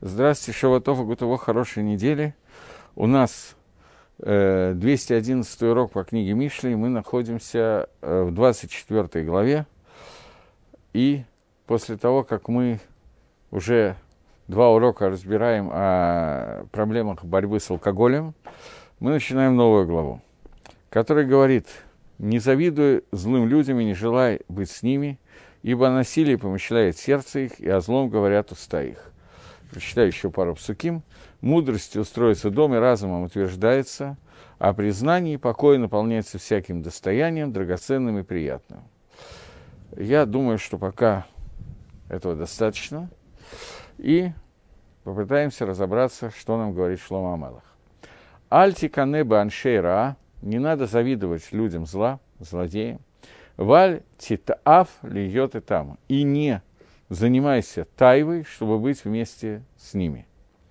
Здравствуйте, Шавуатов и Гутово, хорошей недели. У нас 211 урок по книге Мишли, мы находимся в 24 главе. И после того, как мы уже 2 урока разбираем о проблемах борьбы с алкоголем, мы начинаем новую главу, которая говорит: «Не завидуй злым людям и не желай быть с ними, ибо о насилии помышляет сердце их, и о злом говорят уста их». Прочитаю еще пару псуким. «Мудростью устроится дом, и разумом утверждается, а при знании покой наполняется всяким достоянием, драгоценным и приятным». Я думаю, что пока этого достаточно. И попытаемся разобраться, что нам говорит Шломо ха-Мелех. «Альти канеба аншей ра» – не надо завидовать людям зла, злодеям. «Валь титаав льет и там» – и не занимайся тайвой, чтобы быть вместе с ними.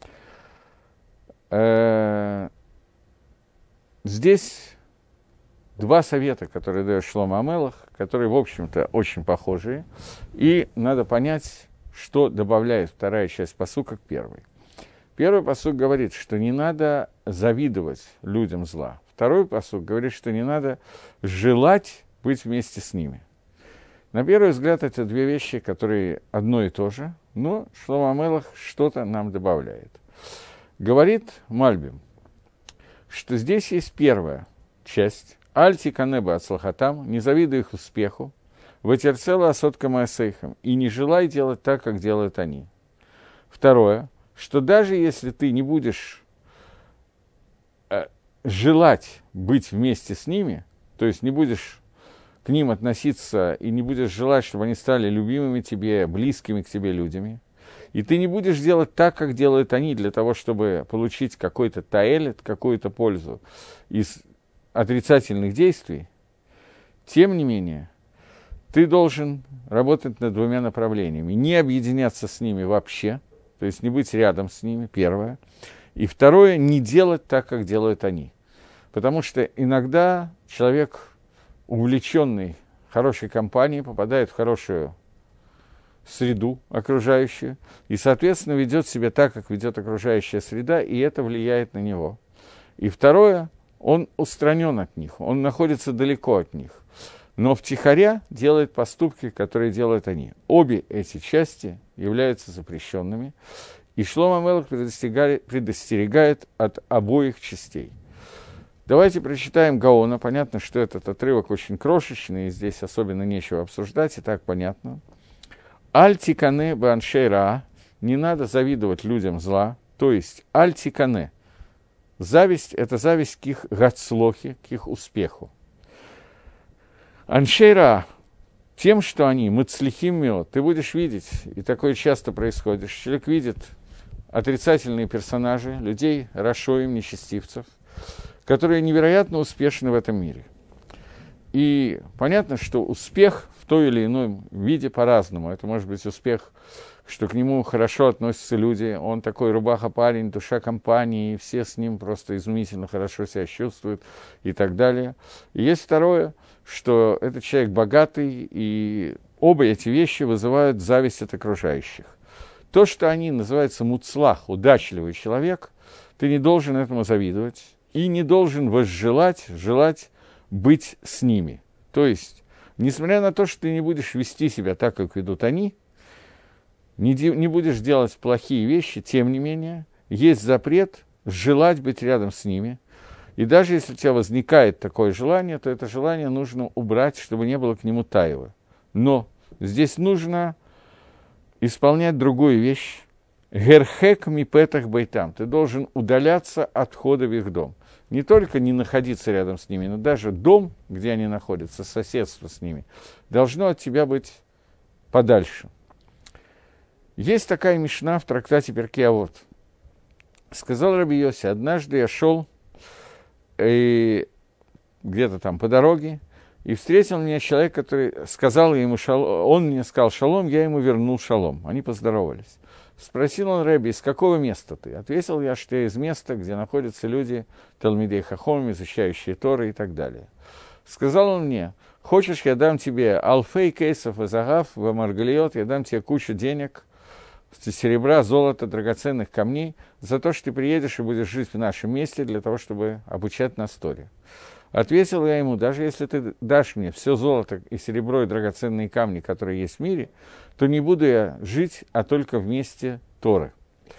Здесь 2 совета, которые дает Шломо ха-Мелех, которые, в общем-то, очень похожие, и надо понять, что добавляет вторая часть пасука к первой. Первый пасук говорит, что не надо завидовать людям зла. Второй пасук говорит, что не надо желать быть вместе с ними. На первый взгляд, это 2 вещи, которые одно и то же, но Шломо ха-Мелех что-то нам добавляет. Говорит Мальбим, что здесь есть первая часть. «Альти канеба ацлахатам» – не завидуй их успеху, «ватерцела асотка маасейхам» – и не желай делать так, как делают они. Второе, что даже если ты не будешь желать быть вместе с ними, то есть не будешь к ним относиться и не будешь желать, чтобы они стали любимыми тебе, близкими к тебе людьми, и ты не будешь делать так, как делают они, для того, чтобы получить какой-то таэлет, какую-то пользу из отрицательных действий, тем не менее, ты должен работать над 2 направлениями. Не объединяться с ними вообще, то есть не быть рядом с ними, первое. И второе, не делать так, как делают они. Потому что иногда человек, увлеченный хорошей компанией, попадает в хорошую среду окружающую, и, соответственно, ведет себя так, как ведет окружающая среда, и это влияет на него. И второе, он устранен от них, он находится далеко от них, но втихаря делает поступки, которые делают они. Обе эти части являются запрещенными, и Шломо ха-Мелех предостерегает от обоих частей. Давайте прочитаем Гаона. Понятно, что этот отрывок очень крошечный, и здесь особенно нечего обсуждать, и так понятно. «Аль-тикане бе-аншей ра» – не надо завидовать людям зла, то есть «аль-тикане» – зависть – это зависть к их гацлохе, к их успеху. «Аншей ра» – тем, что они мацлихим меот, ты будешь видеть, и такое часто происходит, человек видит отрицательные персонажи, людей, рашоим, нечестивцев, которые невероятно успешны в этом мире. И понятно, что успех в той или иной виде по-разному. Это может быть успех, что к нему хорошо относятся люди, он такой рубаха-парень, душа компании, и все с ним просто изумительно хорошо себя чувствуют и так далее. И есть второе, что этот человек богатый, и оба эти вещи вызывают зависть от окружающих. То, что они называются муцлах, удачливый человек, ты не должен этому завидовать и не должен желать быть с ними. То есть, несмотря на то, что ты не будешь вести себя так, как ведут они, не будешь делать плохие вещи, тем не менее, есть запрет желать быть рядом с ними. И даже если у тебя возникает такое желание, то это желание нужно убрать, чтобы не было к нему таева. Но здесь нужно исполнять другую вещь. Герхек мипетах байтам. Ты должен удаляться от входа в их дом. Не только не находиться рядом с ними, но даже дом, где они находятся, соседство с ними, должно от тебя быть подальше. Есть такая мишна в трактате Перкей Авот. Сказал Раби Йоси: однажды я шел где-то там по дороге, и встретил меня человек, который сказал ему шалом, он мне сказал шалом, я ему вернул шалом. Они поздоровались. Спросил он Рэби: из какого места ты? Ответил я, что я из места, где находятся люди, талмидей хахом, изучающие Торы и так далее. Сказал он мне: хочешь, я дам тебе алфей кейсов и загав в Маргалиот, я дам тебе кучу денег серебра, золота, драгоценных камней, за то, что ты приедешь и будешь жить в нашем месте для того, чтобы обучать нас Торе. Ответил я ему: даже если ты дашь мне все золото и серебро и драгоценные камни, которые есть в мире, то не буду я жить, а только вместе Торы.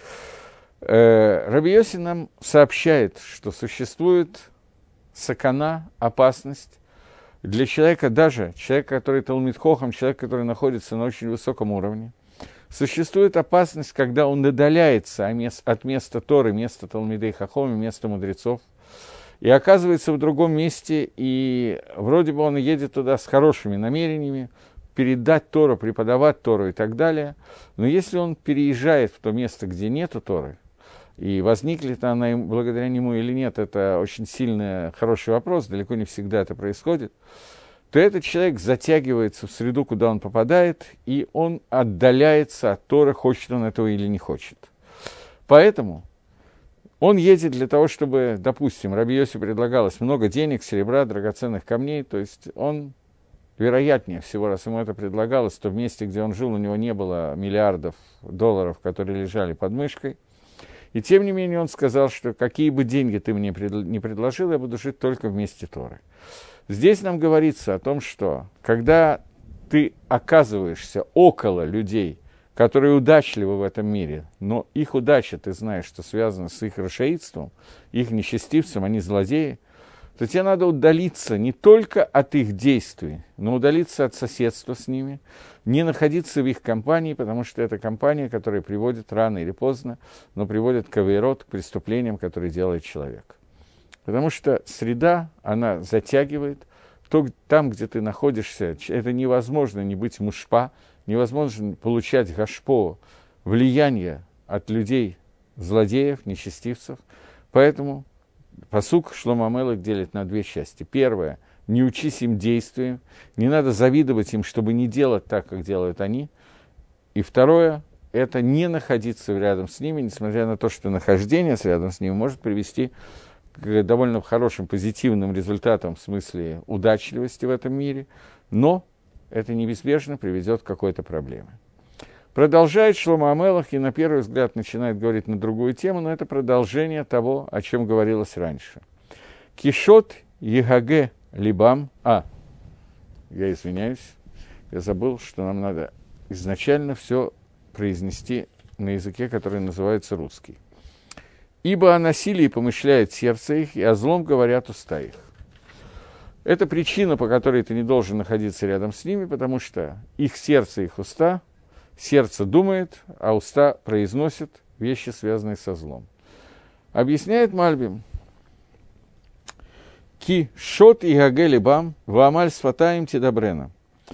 Раби Йоси нам сообщает, что существует сакана, опасность для человека, даже человека, который талмид хохам, человек, который находится на очень высоком уровне. Существует опасность, когда он удаляется от места Торы, места талмидей хохам, места мудрецов, и оказывается в другом месте, и вроде бы он едет туда с хорошими намерениями, передать Тору, преподавать Тору и так далее, но если он переезжает в то место, где нету Торы, и возникнет она благодаря нему или нет, это очень сильный, хороший вопрос, далеко не всегда это происходит, то этот человек затягивается в среду, куда он попадает, и он отдаляется от Торы, хочет он этого или не хочет. Поэтому он едет для того, чтобы, допустим, Раби Йоси предлагалось много денег, серебра, драгоценных камней, то есть он, вероятнее всего, раз ему это предлагалось, то в месте, где он жил, у него не было миллиардов долларов, которые лежали под мышкой. И тем не менее он сказал, что какие бы деньги ты мне не предложил, я буду жить только вместе Торы. Здесь нам говорится о том, что когда ты оказываешься около людей, которые удачливы в этом мире, но их удача, ты знаешь, что связана с их рашаидством, их нечестивцем, они злодеи, то тебе надо удалиться не только от их действий, но удалиться от соседства с ними, не находиться в их компании, потому что это компания, которая приводит рано или поздно, но приводит к авейрот, к преступлениям, которые делает человек. Потому что среда, она затягивает, там, где ты находишься, это невозможно не быть мушпа, невозможно получать гашпо, влияние от людей, злодеев, нечестивцев. Поэтому пасук Шломо ха-Мелех делит на две части. Первое – не учись им действиям, не надо завидовать им, чтобы не делать так, как делают они. И второе – это не находиться рядом с ними, несмотря на то, что нахождение рядом с ними может привести к довольно хорошим позитивным результатам в смысле удачливости в этом мире, но это неизбежно приведет к какой-то проблеме. Продолжает Шломо ха-Мелех и на первый взгляд начинает говорить на другую тему, но это продолжение того, о чем говорилось раньше. Кишот егаге либам. Я извиняюсь, я забыл, что нам надо изначально все произнести на языке, который называется русский. Ибо о насилии помышляет сердце их, и о злом говорят уста их. Это причина, по которой ты не должен находиться рядом с ними, потому что их сердце, их уста, сердце думает, а уста произносят вещи, связанные со злом. Объясняет Мальбим: «Ки шот и гагели бам, ваамаль сфатаем тидабрена».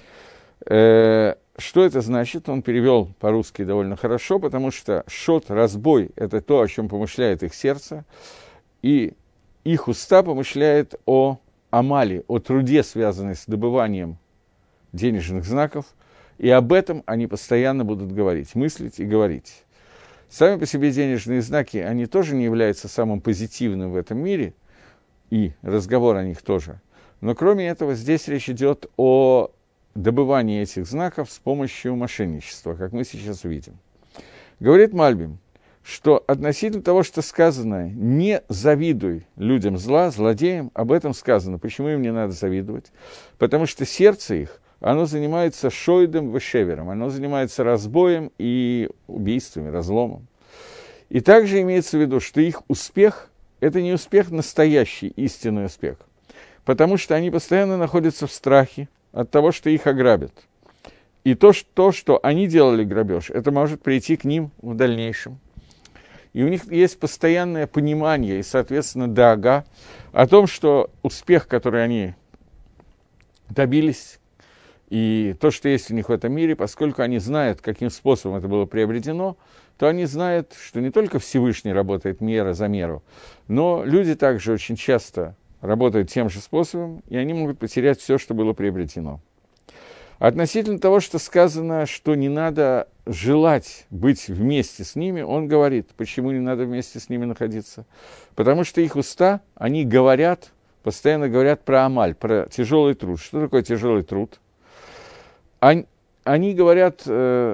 Что это значит? Он перевел по-русски довольно хорошо, потому что шот, разбой, это то, о чем помышляет их сердце, и их уста помышляют о амале, о труде, связанном с добыванием денежных знаков, и об этом они постоянно будут говорить, мыслить и говорить. Сами по себе денежные знаки, они тоже не являются самым позитивным в этом мире, и разговор о них тоже. Но кроме этого, здесь речь идет о добывании этих знаков с помощью мошенничества, как мы сейчас видим. Говорит Мальбим, что относительно того, что сказано, не завидуй людям зла, злодеям, об этом сказано. Почему им не надо завидовать? Потому что сердце их, оно занимается шойдом вешевером, оно занимается разбоем и убийствами, разломом. И также имеется в виду, что их успех – это не успех настоящий, истинный успех, потому что они постоянно находятся в страхе от того, что их ограбят. И то, что они делали грабеж, это может прийти к ним в дальнейшем. И у них есть постоянное понимание и, соответственно, даага о том, что успех, который они добились, и то, что есть у них в этом мире, поскольку они знают, каким способом это было приобретено, то они знают, что не только Всевышний работает мера за меру, но люди также очень часто работают тем же способом, и они могут потерять все, что было приобретено. Относительно того, что сказано, что не надо желать быть вместе с ними, он говорит, почему не надо вместе с ними находиться. Потому что их уста, они говорят, постоянно говорят про амаль, про тяжелый труд. Что такое тяжелый труд? они говорят,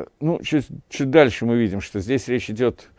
чуть дальше мы видим, что здесь речь идет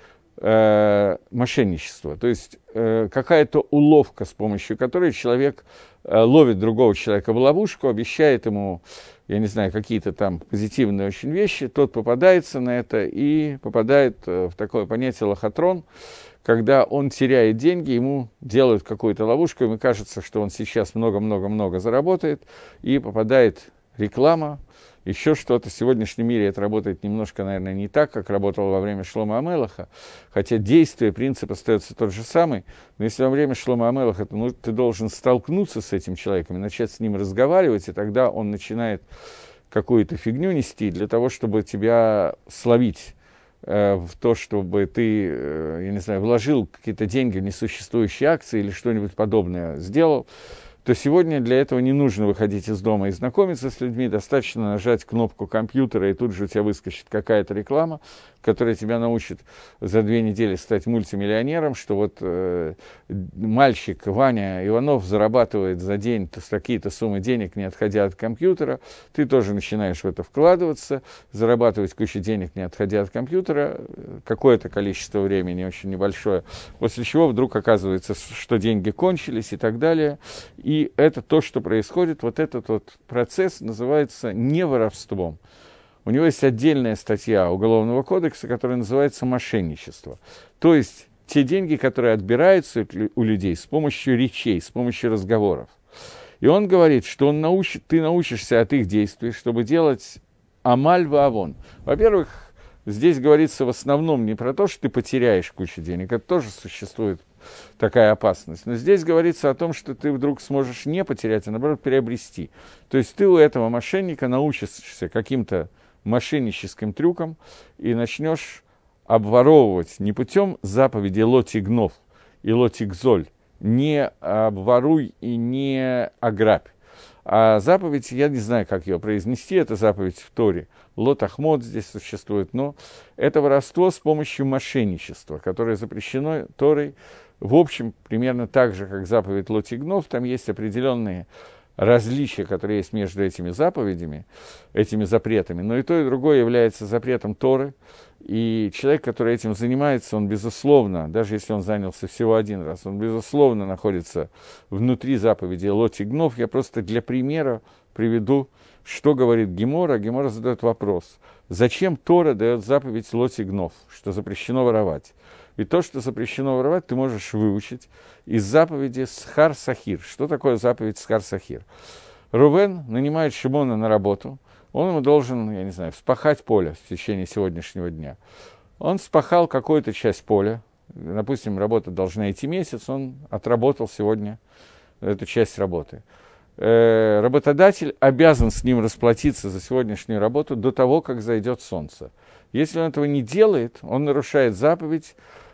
мошенничество, то есть какая-то уловка, с помощью которой человек ловит другого человека в ловушку, обещает ему, я не знаю, какие-то там позитивные очень вещи, тот попадается на это и попадает в такое понятие лохотрон, когда он теряет деньги, ему делают какую-то ловушку, ему кажется, что он сейчас много-много-много заработает, и попадает реклама, еще что-то. В сегодняшнем мире это работает немножко, наверное, не так, как работало во время Шломо а-Мелеха, хотя действие, принцип остается тот же самый, но если во время Шломо а-Мелеха ты должен столкнуться с этим человеком и начать с ним разговаривать, и тогда он начинает какую-то фигню нести для того, чтобы тебя словить в то, чтобы ты, я не знаю, вложил какие-то деньги в несуществующие акции или что-нибудь подобное сделал, то сегодня для этого не нужно выходить из дома и знакомиться с людьми, достаточно нажать кнопку компьютера, и тут же у тебя выскочит какая-то реклама, которая тебя научит за 2 недели стать мультимиллионером, что вот мальчик Ваня Иванов зарабатывает за день такие-то суммы денег, не отходя от компьютера, ты тоже начинаешь в это вкладываться, зарабатывать кучу денег, не отходя от компьютера, какое-то количество времени, очень небольшое, после чего вдруг оказывается, что деньги кончились и так далее. И это то, что происходит, вот этот вот процесс называется не воровством. У него есть отдельная статья Уголовного кодекса, которая называется «мошенничество». То есть те деньги, которые отбираются у людей с помощью речей, с помощью разговоров. И он говорит, что ты научишься от их действий, чтобы делать амаль ва-авон. Во-первых, здесь говорится в основном не про то, что ты потеряешь кучу денег, это тоже существует такая опасность. Но здесь говорится о том, что ты вдруг сможешь не потерять, а наоборот приобрести. То есть ты у этого мошенника научишься каким-то мошенническим трюкам и начнешь обворовывать не путем заповеди лотигнов и лотигзоль, не обворуй и не ограбь. А заповедь, я не знаю, как ее произнести, это заповедь в Торе. Лот-ахмот здесь существует, но это воровство с помощью мошенничества, которое запрещено Торой. В общем, примерно так же, как заповедь Лотигнов, там есть определенные различия, которые есть между этими заповедями, этими запретами, но и то, и другое является запретом Торы, и человек, который этим занимается, он, безусловно, даже если он занялся всего один раз, он, безусловно, находится внутри заповеди Лотигнов. Я просто для примера приведу, что говорит Гемора. Гемора задает вопрос, зачем Тора дает заповедь Лотигнов, что запрещено воровать? Ведь то, что запрещено воровать, ты можешь выучить из заповеди Схар-Сахир. Что такое заповедь Схар-Сахир? Рувен нанимает Шимона на работу, он ему должен, я не знаю, вспахать поле в течение сегодняшнего дня. Он вспахал какую-то часть поля, допустим, работа должна идти месяц, он отработал сегодня эту часть работы. Работодатель обязан с ним расплатиться за сегодняшнюю работу до того, как зайдет солнце. Если он этого не делает, он нарушает заповедь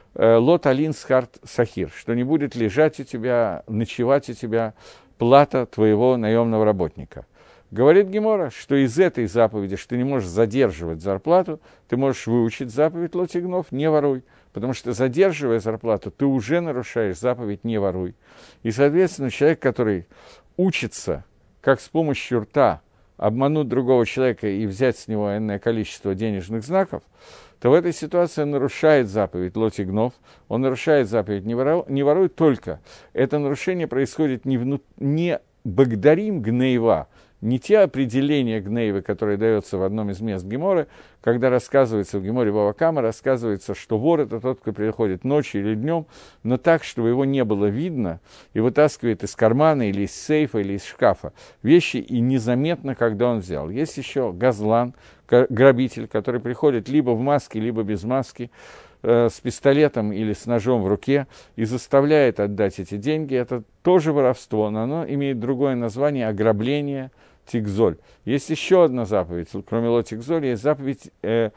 Лот Алин Схарт Сахир, что не будет лежать у тебя, ночевать у тебя плата твоего наемного работника. Говорит Гемора, что из этой заповеди, что ты не можешь задерживать зарплату, ты можешь выучить заповедь Лотигнов «не воруй», потому что, задерживая зарплату, ты уже нарушаешь заповедь «не воруй». И, соответственно, человек, который учится, как с помощью рта обмануть другого человека и взять с него энное количество денежных знаков, то в этой ситуации он нарушает заповедь Лотигнов, он нарушает заповедь «не воруй», только это нарушение происходит не багдарим гнеева, не те определения гнеева, которые даются в одном из мест Геморы, когда рассказывается в Геморе Бава Кама, рассказывается, что вор это тот, кто приходит ночью или днем, но так, чтобы его не было видно, и вытаскивает из кармана или из сейфа, или из шкафа вещи, и незаметно, когда он взял. Есть еще газлан, грабитель, который приходит либо в маске, либо без маски, с пистолетом или с ножом в руке и заставляет отдать эти деньги. Это тоже воровство, но оно имеет другое название — ограбление, тигзоль. Есть еще одна заповедь, кроме лотигзоль, есть заповедь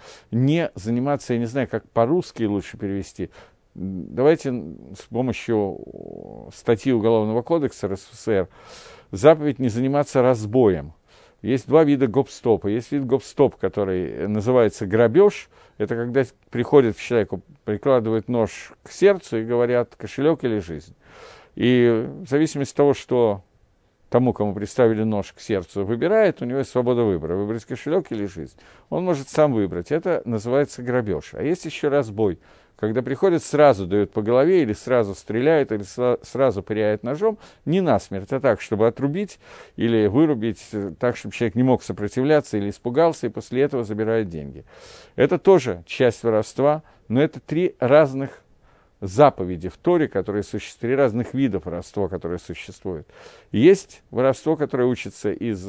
не заниматься, я не знаю, как по-русски лучше перевести. Давайте с помощью статьи Уголовного кодекса РСФСР заповедь не заниматься разбоем. Есть два вида гоп-стопа. Есть вид гоп-стоп, который называется грабеж. Это когда приходят к человеку, прикладывают нож к сердцу и говорят: кошелек или жизнь. И в зависимости от того, что тому, кому приставили нож к сердцу, выбирает, у него есть свобода выбора, выбрать кошелек или жизнь. Он может сам выбрать. Это называется грабеж. А есть еще разбой, когда приходит, сразу дает по голове, или сразу стреляет, или сразу пыряет ножом, не насмерть, а так, чтобы отрубить или вырубить, так, чтобы человек не мог сопротивляться или испугался, и после этого забирает деньги. Это тоже часть воровства, но это 3 разных заповеди в Торе, которые существуют, 3 разных вида воровства, которые существуют. Есть воровство, которое учится из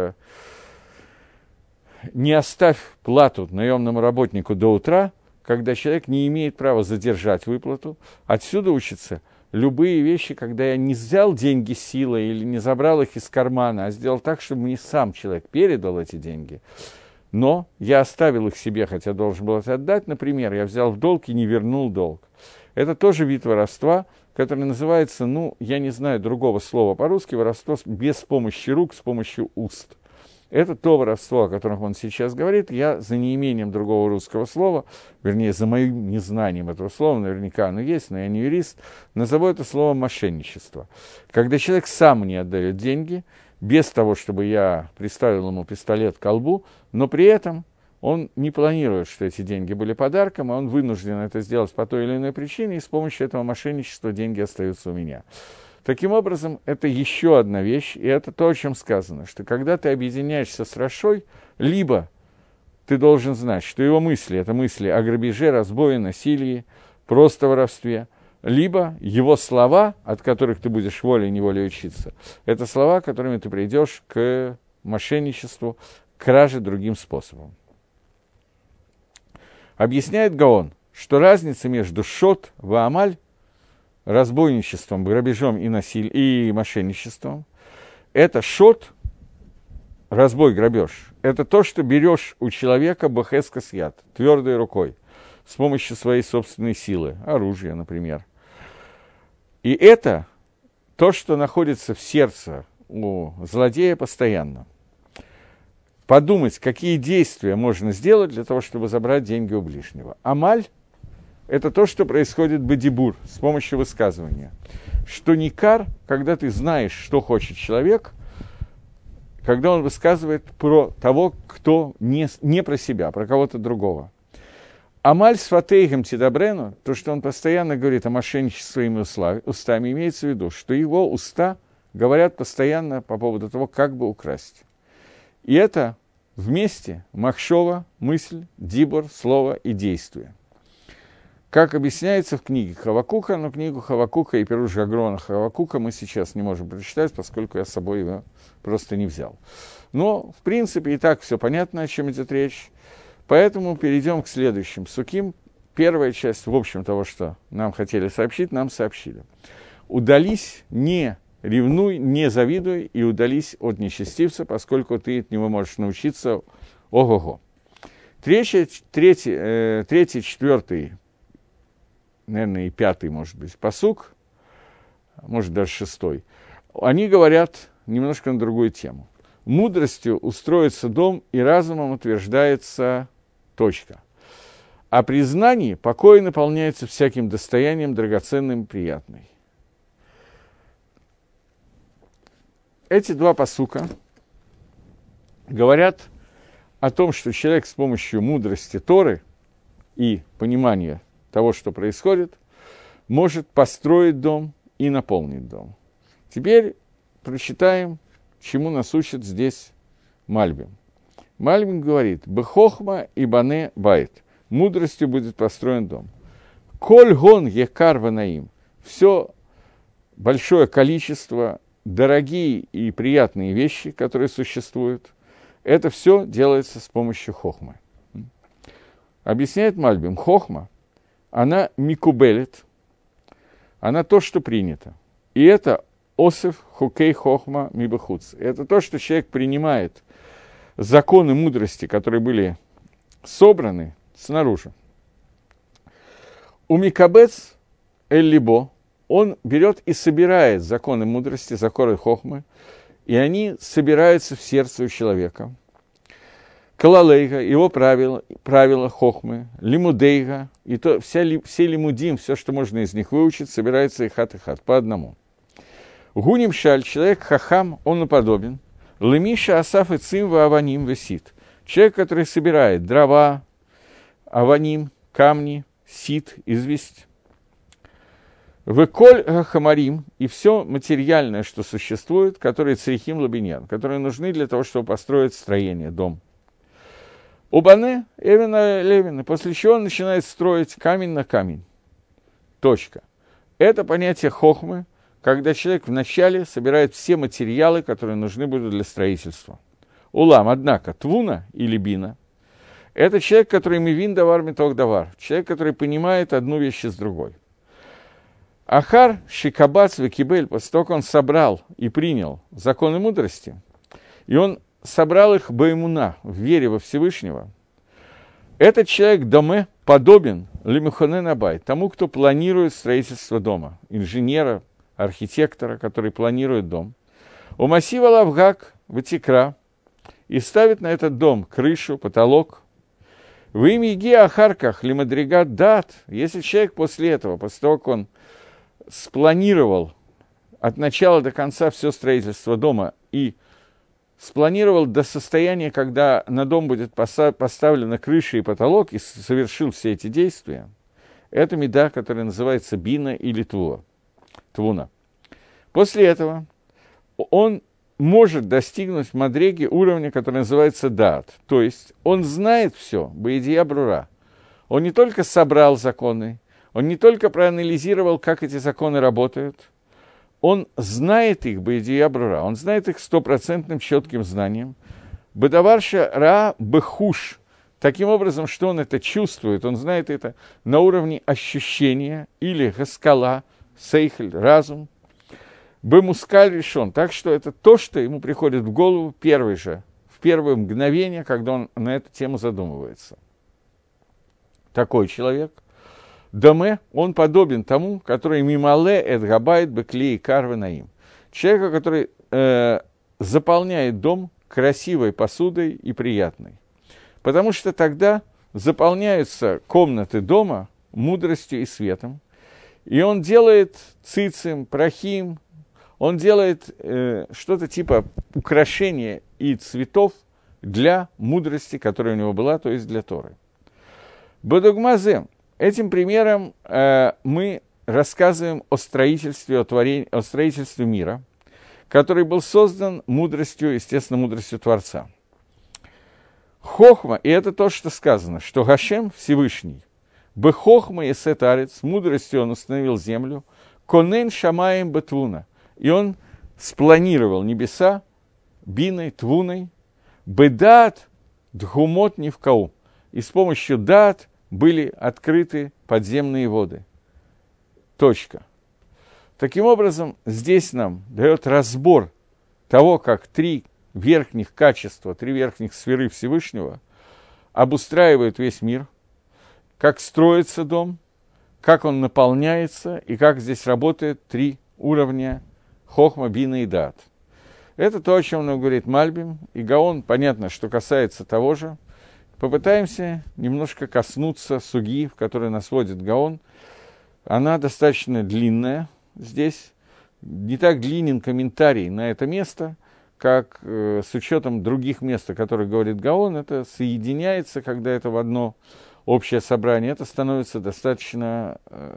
«не оставь плату наемному работнику до утра», когда человек не имеет права задержать выплату. Отсюда учатся любые вещи, когда я не взял деньги силой или не забрал их из кармана, а сделал так, чтобы мне сам человек передал эти деньги. Но я оставил их себе, хотя должен был это отдать. Например, я взял в долг и не вернул долг. Это тоже вид воровства, который называется, я не знаю другого слова по-русски, воровство без помощи рук, с помощью уст. Это то воровство, о котором он сейчас говорит. Я за неимением другого русского слова, вернее, за моим незнанием этого слова, наверняка оно есть, но я не юрист, назову это словом мошенничество. Когда человек сам не отдает деньги, без того, чтобы я приставил ему пистолет к колбу, но при этом он не планирует, что эти деньги были подарком, а он вынужден это сделать по той или иной причине, и с помощью этого мошенничества деньги остаются у меня. Таким образом, это еще одна вещь, и это то, о чем сказано, что когда ты объединяешься с рашой, либо ты должен знать, что его мысли – это мысли о грабеже, разбое, насилии, просто воровстве, либо его слова, от которых ты будешь волей-неволей учиться, это слова, которыми ты придешь к мошенничеству, к краже другим способом. Объясняет Гаон, что разница между шот и амаль, разбойничеством, грабежом и мошенничеством, это шот, разбой, грабеж, это то, что берешь у человека бахескас яд, твердой рукой, с помощью своей собственной силы, оружия, например. И это то, что находится в сердце у злодея постоянно. Подумать, какие действия можно сделать для того, чтобы забрать деньги у ближнего. Амаль – это то, что происходит бадибур, с помощью высказывания. Что никар, когда ты знаешь, что хочет человек, когда он высказывает про того, кто не про себя, а про кого-то другого. Амаль с фатейгом тидабрену, то, что он постоянно говорит о мошенничестве своими устами, имеется в виду, что его уста говорят постоянно по поводу того, как бы украсть. И это вместе махшова, мысль, дибор, слово и действие. Как объясняется в книге Хавакука, но книгу Хавакука и Пируш Гагрона Хавакука мы сейчас не можем прочитать, поскольку я с собой его просто не взял. Но, в принципе, и так все понятно, о чем идет речь. Поэтому перейдем к следующим суким. Первая часть, в общем, того, что нам хотели сообщить, нам сообщили. Удались, не ревнуй, не завидуй и удались от нечестивца, поскольку ты от него можешь научиться ого-го. Третий, четвертый, наверное, и 5, может быть, пасук, может, даже 6, они говорят немножко на другую тему. Мудростью устроится дом, и разумом утверждается точка. А при знании покой наполняется всяким достоянием драгоценным и приятным. Эти 2 пасука говорят о том, что человек с помощью мудрости Торы и понимания того, что происходит, может построить дом и наполнить дом. Теперь прочитаем, чему нас учит здесь Мальбим. Мальбим говорит: «Бехохма и бане байт». Мудростью будет построен дом. «Коль гон екар ванаим». Все большое количество, дорогие и приятные вещи, которые существуют, это все делается с помощью хохмы. Объясняет Мальбим, хохма, она микубелит, она то, что принято. И это осев хукей хохма мибахуц. Это то, что человек принимает законы мудрости, которые были собраны снаружи. У микабец эль-либо, он берет и собирает законы мудрости, законы хохмы, и они собираются в сердце у человека. Калалейга, его правила хохмы, лимудейга, и то, все лимудим, все, что можно из них выучить, собирается и хат, по одному. Гуним шаль, человек хахам, он наподобен. Лемиша асаф и цимва аваним висит. Человек, который собирает дрова, аваним, камни, сит, известь. Выколь хамарим, и все материальное, что существует, которые црихим лабиньян, которые нужны для того, чтобы построить строение, дом. Убане, Эвена Левина, после чего он начинает строить камень на камень. Точка. Это понятие хохмы, когда человек вначале собирает все материалы, которые нужны будут для строительства. Улам, однако, твуна или бина, это человек, который мивин давар митох давар, человек, который понимает одну вещь с другой. Ахар шикабац векибель, после того, как он собрал и принял законы мудрости, и он собрал их баимуна, в вере во Всевышнего, этот человек доме подобен лемухане набай, тому, кто планирует строительство дома, инженера, архитектора, который планирует дом. У массива лавгак ватикра, и ставит на этот дом крышу, потолок. В имя Иги Ахарках лимадригат дат, если человек после этого, после того, как он спланировал от начала до конца все строительство дома и спланировал до состояния, когда на дом будет поставлена крыша и потолок, и совершил все эти действия, это меда, которая называется бина или твуна. После этого он может достигнуть в мадреге уровня, который называется даат, то есть он знает все, баидия брура. Он не только собрал законы, он не только проанализировал, как эти законы работают, он знает их, баидия брура, он знает их 100% четким знанием. Бадаварша ра бехуш, таким образом, что он это чувствует, он знает это на уровне ощущения или гаскала, сейхель, разум. Бемускаль решен, так что это то, что ему приходит в голову в первое мгновение, когда он на эту тему задумывается. Такой человек, доме, он подобен тому, который мимале эдгабайт беклей карвы наим. Человека, который заполняет дом красивой посудой и приятной. Потому что тогда заполняются комнаты дома мудростью и светом. И он делает цицим, прахим, он делает что-то типа украшения и цветов для мудрости, которая у него была, то есть для Торы. Бадугмазе. Этим примером мы рассказываем о строительстве мира, который был создан мудростью, естественно, мудростью Творца. Хохма, и это то, что сказано, что Гашем Всевышний, бехохма и сетарец, мудростью он установил землю, конен шамаем бетвуна, и он спланировал небеса биной, твуной, бедат дхумот невкау, и с помощью дат были открыты подземные воды. Точка. Таким образом, здесь нам дает разбор того, как три верхних качества, три верхних сферы Всевышнего обустраивают весь мир, как строится дом, как он наполняется и как здесь работает три уровня хохма, бина и дат. Это то, о чем нам говорит Мальбим, и Гаон, понятно, что касается того же. Попытаемся немножко коснуться суги, в которой нас вводит Гаон. Она достаточно длинная здесь, не так длинен комментарий на это место, как с учетом других мест, о которых говорит Гаон, это соединяется, когда это в одно общее собрание, это становится достаточно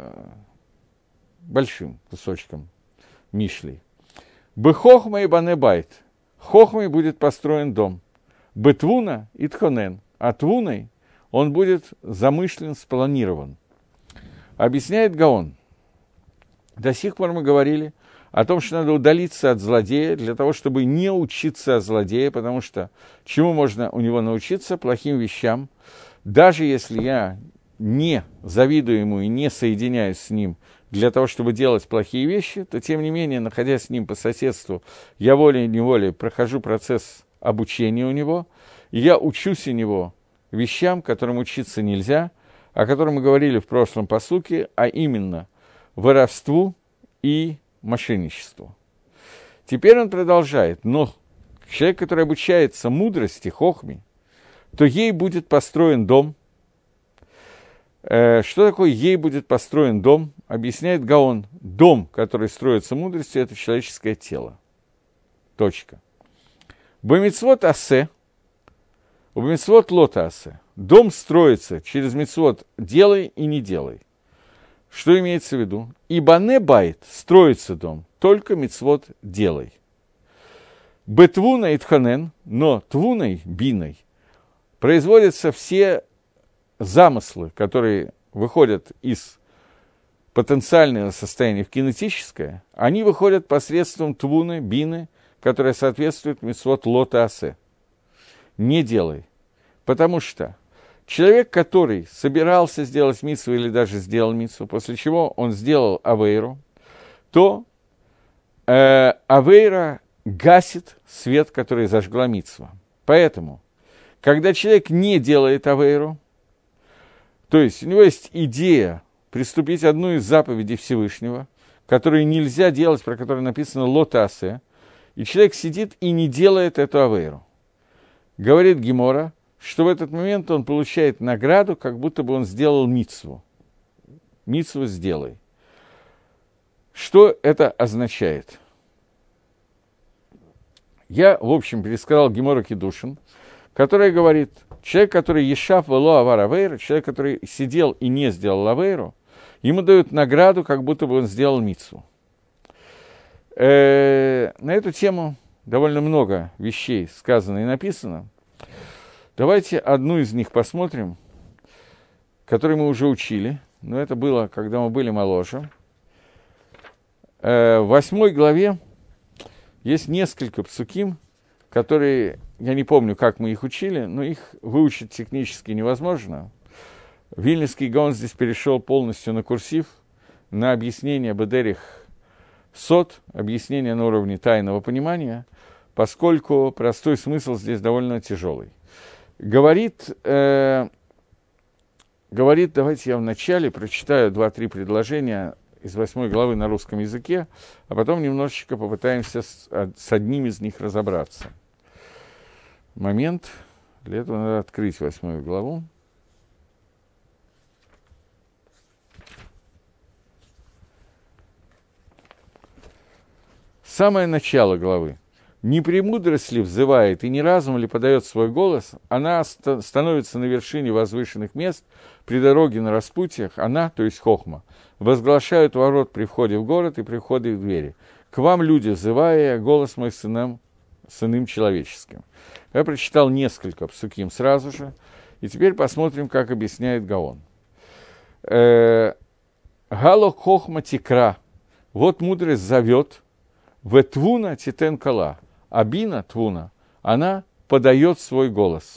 большим кусочком Мишли. Бехохма и банебайт. Хохмой будет построен дом. Бетвуна и тхонен. А твуной он будет замышлен, спланирован. Объясняет Гаон. До сих пор мы говорили о том, что надо удалиться от злодея для того, чтобы не учиться от злодея, потому что чему можно у него научиться? Плохим вещам. Даже если я не завидую ему и не соединяюсь с ним для того, чтобы делать плохие вещи, то, тем не менее, находясь с ним по соседству, я волей-неволей прохожу процесс обучения у него, и я учусь у него вещам, которым учиться нельзя, о котором мы говорили в прошлом пасуке, а именно воровству и мошенничеству. Теперь он продолжает, но человек, который обучается мудрости, хохме, то ей будет построен дом. Что такое ей будет построен дом? объясняет Гаон, дом, который строится мудростью, это человеческое тело. Точка. Бамицвот асе, бамицвот лота асе. Дом строится через мицвот «делай» и «не делай». Что имеется в виду? Ибане байт, строится дом, только мицвот «делай». Бетвуна итханен, но твуной, биной, производятся все замыслы, которые выходят из потенциального состояния в кинетическое, они выходят посредством твуны, бины, которая соответствует мицвот лота асе. Не делай. Потому что человек, который собирался сделать мицву или даже сделал мицву, после чего он сделал авейру, то авейра гасит свет, который зажгла мицва. Поэтому, когда человек не делает авейру, то есть у него есть идея приступить одну из заповедей Всевышнего, которую нельзя делать, про которую написано «лотасе», и человек сидит и не делает эту авейру. Говорит Гемора, что в этот момент он получает награду, как будто бы он сделал мицву. Мицву сделай. Что это означает? Я, в общем, пересказал Гемора Кидушин, которая говорит, человек, который ешав вело авар авейру, человек, который сидел и не сделал авейру, ему дают награду, как будто бы он сделал мицву. На эту тему довольно много вещей сказано и написано. Давайте одну из них посмотрим, которую мы уже учили, но это было, когда мы были моложе. В 8 главе есть несколько псуким, которые, я не помню, как мы их учили, но их выучить технически невозможно. Вильнюсский Гаон здесь перешел полностью на курсив, на объяснение Бедерих Сот, объяснение на уровне тайного понимания, поскольку простой смысл здесь довольно тяжелый. Говорит, давайте я вначале прочитаю 2-3 предложения из 8 главы на русском языке, а потом немножечко попытаемся с одним из них разобраться. Момент. Для этого надо открыть 8 главу. Самое начало главы. Не премудрость ли взывает и не разум ли подает свой голос, она становится на вершине возвышенных мест, при дороге на распутьях, она, то есть хохма, возглашают ворот при входе в город и при входе в двери. К вам, люди, взывая, голос мой сыном человеческим. Я прочитал несколько псуким сразу же, и теперь посмотрим, как объясняет Гаон. Гало хохма тикра, вот мудрость зовет, ветвуна титен кала. Абина, твуна, она подает свой голос.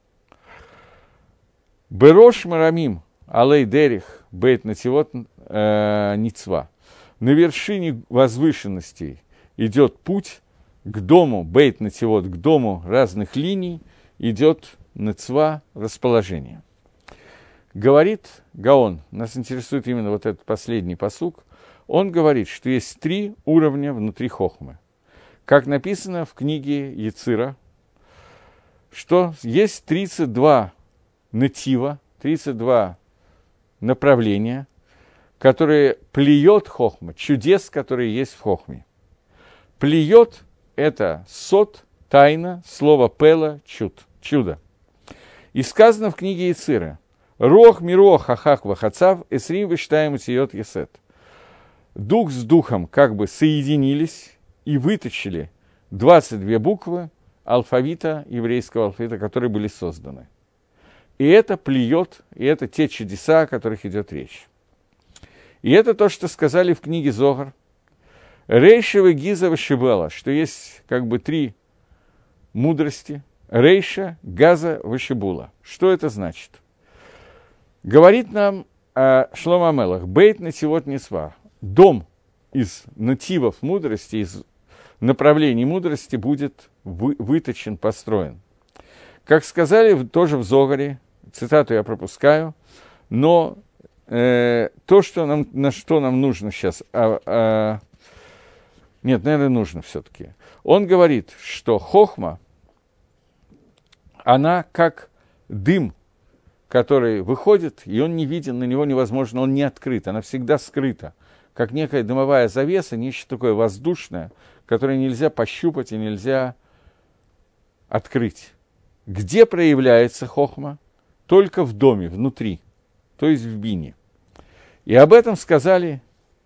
Берош марамим, алей дерих, бейт нативот ницва. На вершине возвышенностей идет путь к дому, бейт нативот, к дому разных линий, идет ницва, расположение. Говорит Гаон, нас интересует именно вот этот последний пасук, он говорит, что есть 3 уровня внутри хохмы. Как написано в книге Ецира, что есть 32 натива, 32 направления, которые плюет хохма, чудес, которые есть в хохме. Плюет – это сот, тайна, слово пела, чудо. И сказано в книге Ецира, «Рох миро хахах вахацав, эсрим виштаем утиот есет». Дух с духом как бы соединились и вытащили 22 буквы алфавита, еврейского алфавита, которые были созданы. И это плюет, и это те чудеса, о которых идет речь. И это то, что сказали в книге Зогар. Рейша, Гиза, Вашибела, что есть как бы 3 мудрости. Рейша, Газа, Вашибула. Что это значит? Говорит нам Шломо ха-Мелех, бейт нативот нисва. Дом из нативов мудрости, из направлений мудрости будет выточен, построен. Как сказали тоже в Зогаре, цитату я пропускаю, но то, на что нам нужно сейчас, нет, наверное, нужно все-таки. Он говорит, что хохма, она как дым, который выходит, и он не виден, на него невозможно, он не открыт, она всегда скрыта, как некая дымовая завеса, нечто такое воздушное, которое нельзя пощупать и нельзя открыть. Где проявляется хохма? Только в доме, внутри, то есть в бине. И об этом сказали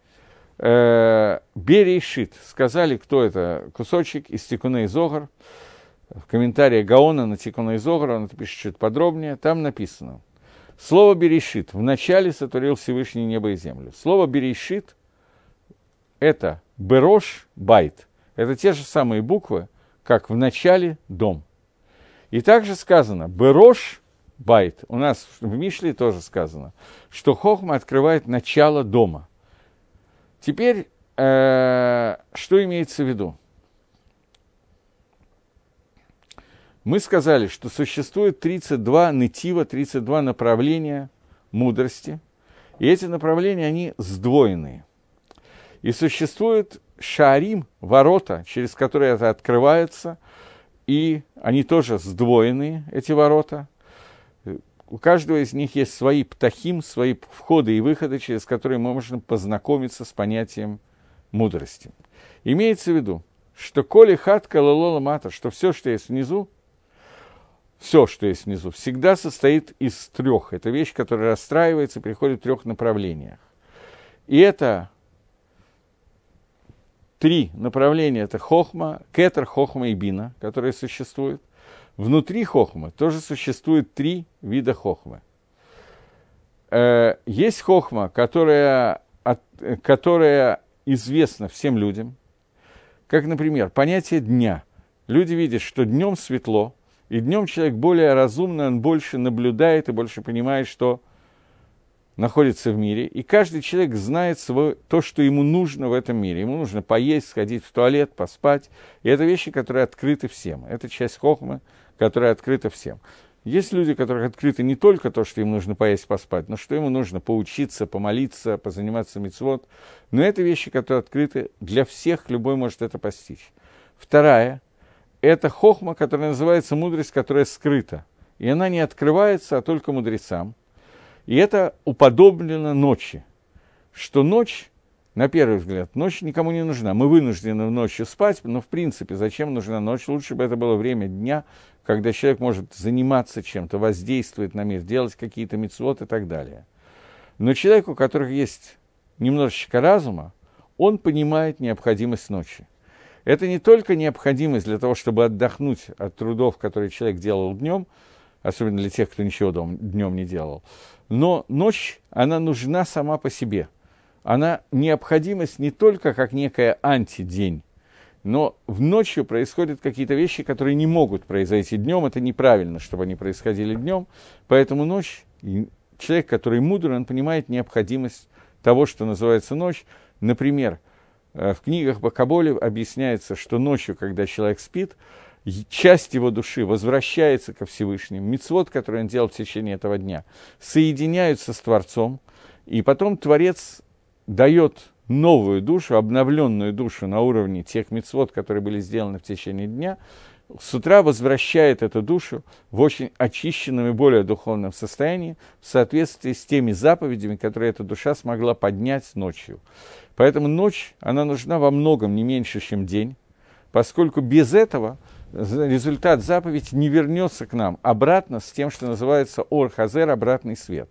Бери и Шит. Сказали, кто это, кусочек из Тикуней Зогар. В комментарии Гаона на Тикуней Зогар, он это пишет чуть подробнее, там написано. Слово Берешит. Вначале сотворил Всевышний небо и землю. Слово Берешит – это Берош, Байт. Это те же самые буквы, как в начале дом. И также сказано Берош, Байт. У нас в Мишле тоже сказано, что Хохма открывает начало дома. Теперь, что имеется в виду? Мы сказали, что существует 32 нетива, 32 направления мудрости, и эти направления, они сдвоенные. И существует шаарим, ворота, через которые это открывается, и они тоже сдвоенные, эти ворота. У каждого из них есть свои птахим, свои входы и выходы, через которые мы можем познакомиться с понятием мудрости. Имеется в виду, что коли хатка лалола мата, что все, что есть внизу, всегда состоит из трех. Это вещь, которая расстраивается и приходит в трех направлениях. И это три направления. Это хохма, кетер, хохма и бина, которые существуют. Внутри хохмы тоже существует три вида хохмы. Есть хохма, которая известна всем людям, как, например, понятие дня. Люди видят, что днем светло, и днем человек более разумный, он больше наблюдает и больше понимает, что находится в мире. И каждый человек знает то, что ему нужно в этом мире. Ему нужно поесть, сходить в туалет, поспать. И это вещи, которые открыты всем. Это часть хохмы, которая открыта всем. Есть люди, которых открыто не только то, что им нужно поесть, поспать, но что ему нужно поучиться, помолиться, позаниматься мицвот. Но это вещи, которые открыты для всех, любой может это постичь. Вторая – это хохма, которая называется мудрость, которая скрыта. И она не открывается, а только мудрецам. И это уподоблено ночи. Что ночь, на первый взгляд, ночь никому не нужна. Мы вынуждены ночью спать, но в принципе зачем нужна ночь? Лучше бы это было время дня, когда человек может заниматься чем-то, воздействовать на мир, делать какие-то мицвот и так далее. Но человек, у которого есть немножечко разума, он понимает необходимость ночи. Это не только необходимость для того, чтобы отдохнуть от трудов, которые человек делал днем, особенно для тех, кто ничего днем не делал, но ночь, она нужна сама по себе. Она необходимость не только как некая антидень, но в ночью происходят какие-то вещи, которые не могут произойти днем. Это неправильно, чтобы они происходили днем. Поэтому ночь, человек, который мудрый, он понимает необходимость того, что называется ночь. Например, в книгах по Каболе объясняется, что ночью, когда человек спит, часть его души возвращается ко Всевышнему. Мицвот, который он делал в течение этого дня, соединяются с Творцом. И потом Творец дает новую душу, обновленную душу на уровне тех мицвот, которые были сделаны в течение дня, с утра возвращает эту душу в очень очищенном и более духовном состоянии в соответствии с теми заповедями, которые эта душа смогла поднять ночью. Поэтому ночь, она нужна во многом не меньше, чем день, поскольку без этого результат заповеди не вернется к нам обратно с тем, что называется ор-хазер, обратный свет.